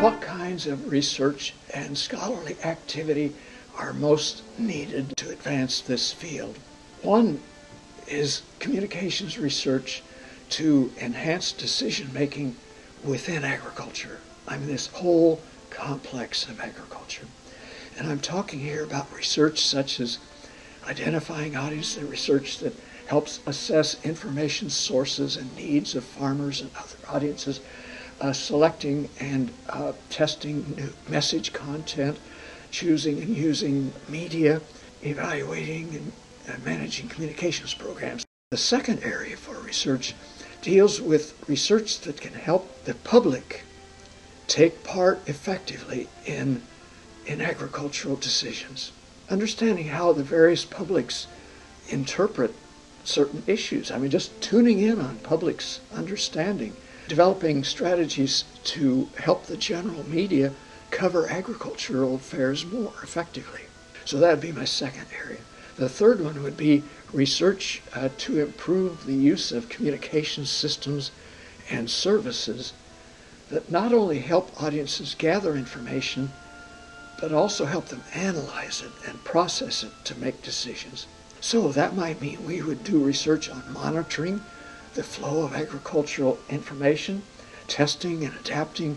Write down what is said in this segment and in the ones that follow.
What kinds of research and scholarly activity are most needed to advance this field? One is communications research to enhance decision making within agriculture. I mean, this whole complex of agriculture. And I'm talking here about research such as identifying audience, the research that helps assess information sources and needs of farmers and other audiences, selecting and testing new message content, choosing and using media, evaluating and managing communications programs. The second area for research deals with research that can help the public take part effectively in agricultural decisions. Understanding how the various publics interpret certain issues. I mean, just tuning in on public's understanding. Developing strategies to help the general media cover agricultural affairs more effectively. So that would be my second area. The third one would be research to improve the use of communication systems and services that not only help audiences gather information, but also help them analyze it and process it to make decisions. So that might mean we would do research on monitoring the flow of agricultural information, testing and adapting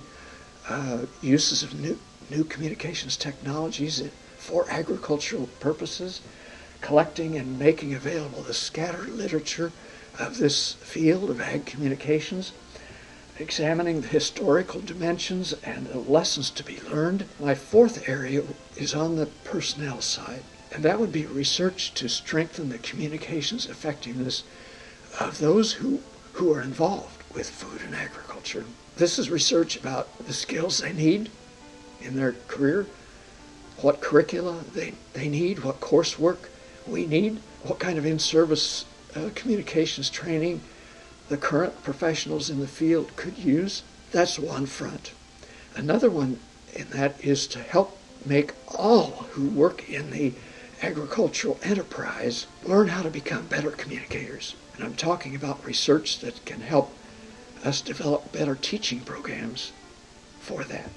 uses of new communications technologies for agricultural purposes, collecting and making available the scattered literature of this field of ag communications, examining the historical dimensions and the lessons to be learned. My fourth area is on the personnel side, and that would be research to strengthen the communications effectiveness of those who are involved with food and agriculture. This is research about the skills they need in their career, what curricula they need, what coursework we need, what kind of in-service communications training the current professionals in the field could use. That's one front. Another one in that is to help make all who work in the agricultural enterprise learn how to become better communicators. And I'm talking about research that can help us develop better teaching programs for that.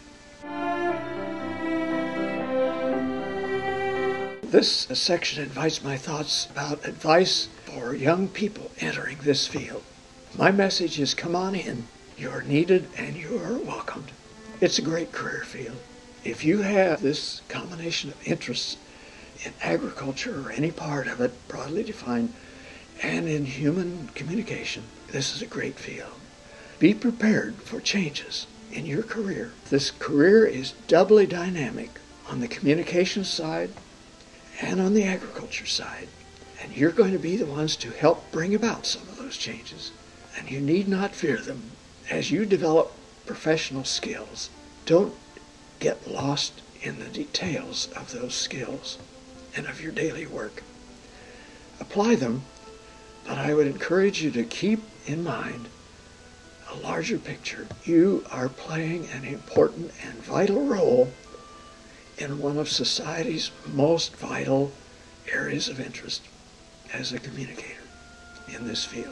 This section invites my thoughts about advice for young people entering this field. My message is, come on in. You're needed and you're welcomed. It's a great career field. If you have this combination of interests in agriculture or any part of it, broadly defined, and in human communication, this is a great field. Be prepared for changes in your career. This career is doubly dynamic on the communication side and on the agriculture side. And you're going to be the ones to help bring about some of those changes. And you need not fear them. As you develop professional skills, don't get lost in the details of those skills and of your daily work. Apply them, but I would encourage you to keep in mind a larger picture. You are playing an important and vital role in one of society's most vital areas of interest as a communicator in this field.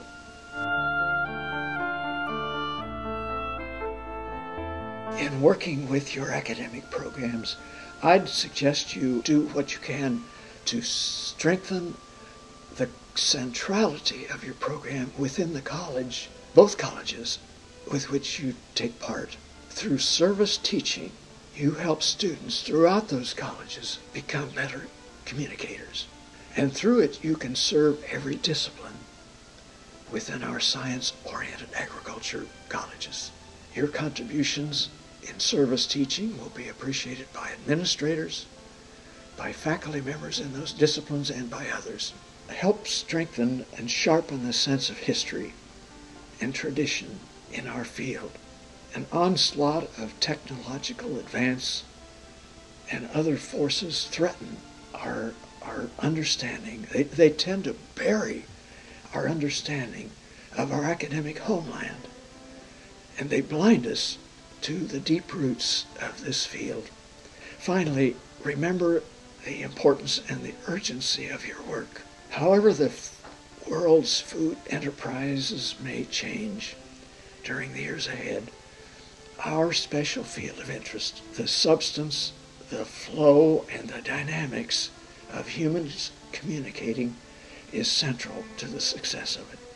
In working with your academic programs, I'd suggest you do what you can to strengthen the centrality of your program within the college, both colleges with which you take part. Through service teaching, you help students throughout those colleges become better communicators. And through it, you can serve every discipline within our science-oriented agriculture colleges. Your contributions in service teaching will be appreciated by administrators, by faculty members in those disciplines, and by others. Help strengthen and sharpen the sense of history and tradition in our field. An onslaught of technological advance and other forces threaten our understanding. They tend to bury our understanding of our academic homeland, and they blind us to the deep roots of this field. Finally, remember the importance and the urgency of your work. However the world's food enterprises may change during the years ahead, our special field of interest, the substance, the flow, and the dynamics of humans communicating is central to the success of it.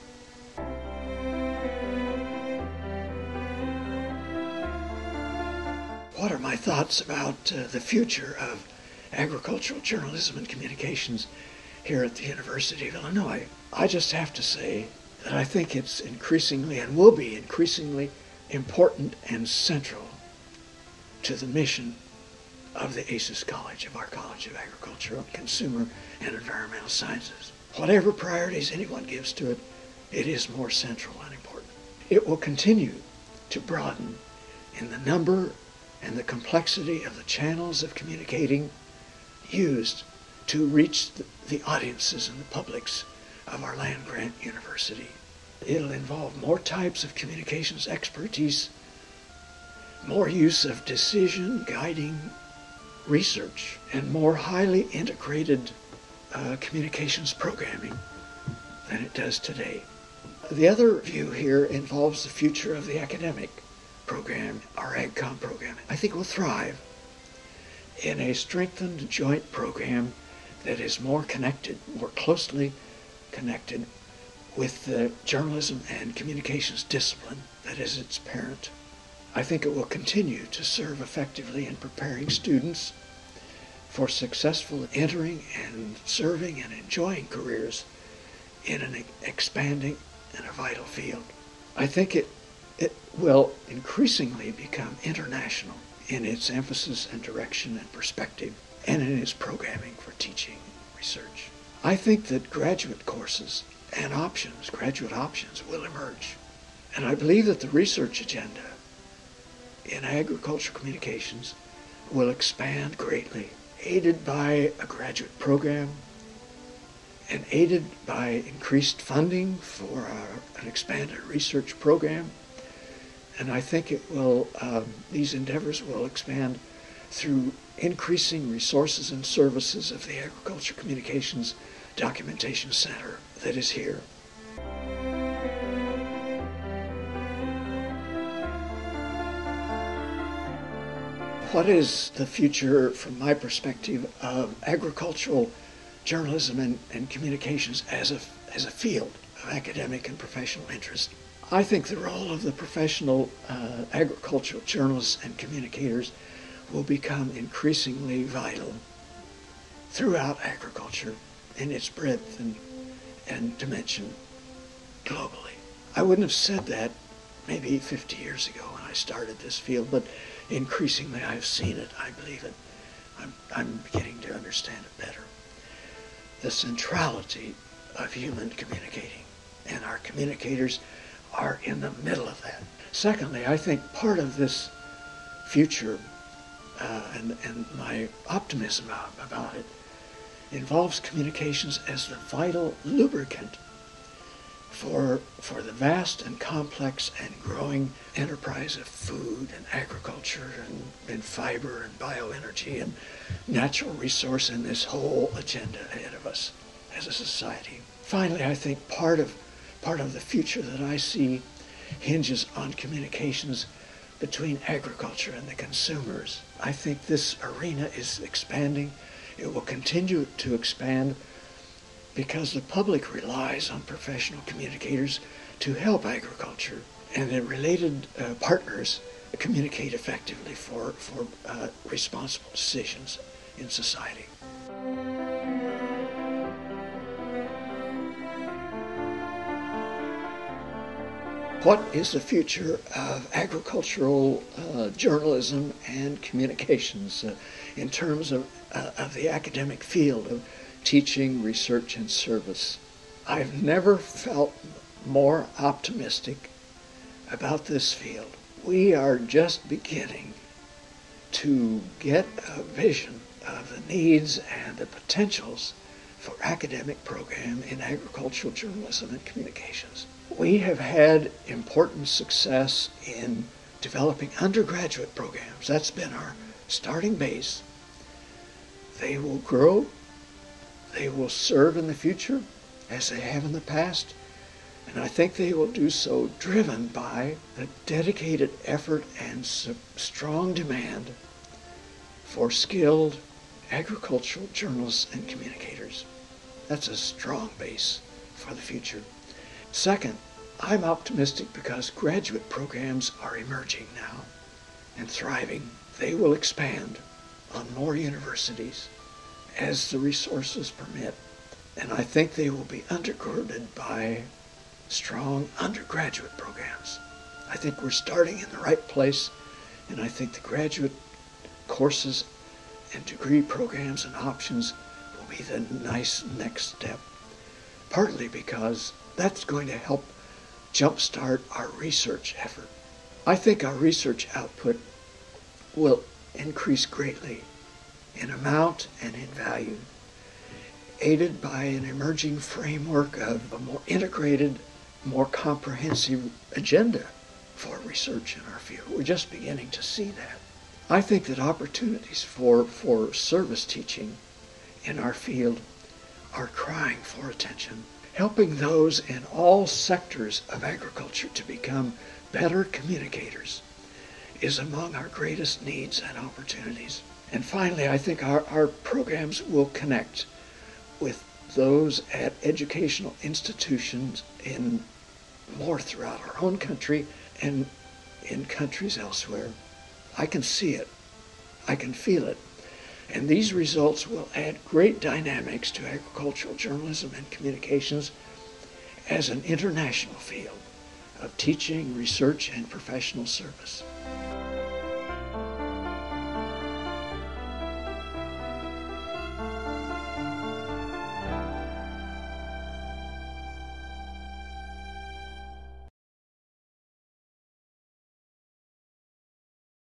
What are my thoughts about the future of agricultural journalism and communications here at the University of Illinois? I just have to say that I think it's increasingly and will be increasingly important and central to the mission of the ACES College, of our College of Agricultural, Consumer, and Environmental Sciences. Whatever priorities anyone gives to it, it is more central and important. It will continue to broaden in the number and the complexity of the channels of communicating used to reach the audiences and the publics of our land-grant university. It'll involve more types of communications expertise, more use of decision-guiding research, and more highly integrated communications programming than it does today. The other view here involves the future of the academic program, our AgCom program. I think will thrive in a strengthened joint program that is more connected, more closely connected with the journalism and communications discipline that is its parent. I think it will continue to serve effectively in preparing students for successful entering and serving and enjoying careers in an expanding and a vital field. I think it will increasingly become international in its emphasis and direction and perspective, and in its programming for teaching and research. I think that graduate courses and graduate options will emerge. And I believe that the research agenda in agricultural communications will expand greatly, aided by a graduate program and aided by increased funding for an expanded research program. And I think these endeavors will expand through increasing resources and services of the Agriculture Communications Documentation Center that is here. What is the future, from my perspective, of agricultural journalism and communications as a field of academic and professional interest? I think the role of the professional agricultural journalists and communicators will become increasingly vital throughout agriculture in its breadth and dimension globally. I wouldn't have said that maybe 50 years ago when I started this field, but increasingly I've seen it, I believe it. I'm beginning to understand it better. The centrality of human communicating, and our communicators are in the middle of that. Secondly, I think part of this future and my optimism about it involves communications as the vital lubricant for the vast and complex and growing enterprise of food and agriculture and fiber and bioenergy and natural resource in this whole agenda ahead of us as a society. Finally, I think part of the future that I see hinges on communications between agriculture and the consumers. I think this arena is expanding. It will continue to expand because the public relies on professional communicators to help agriculture and the related partners communicate effectively for responsible decisions in society. What is the future of agricultural journalism and communications in terms of the academic field of teaching, research, and service? I've never felt more optimistic about this field. We are just beginning to get a vision of the needs and the potentials for academic program in agricultural journalism and communications. We have had important success in developing undergraduate programs. That's been our starting base. They will grow. They will serve in the future as they have in the past And I think they will do so driven by a dedicated effort and strong demand for skilled agricultural journalists and communicators. That's a strong base for the future. Second, I'm optimistic because graduate programs are emerging now and thriving. They will expand on more universities as the resources permit. And I think they will be undergirded by strong undergraduate programs. I think we're starting in the right place, and I think the graduate courses and degree programs and options will be the nice next step, partly because that's going to help jumpstart our research effort. I think our research output will increase greatly in amount and in value, aided by an emerging framework of a more integrated, more comprehensive agenda for research in our field. We're just beginning to see that. I think that opportunities for service teaching in our field are crying for attention. Helping those in all sectors of agriculture to become better communicators is among our greatest needs and opportunities. And finally, I think our programs will connect with those at educational institutions in more throughout our own country and in countries elsewhere. I can see it. I can feel it. And these results will add great dynamics to agricultural journalism and communications as an international field of teaching, research, and professional service.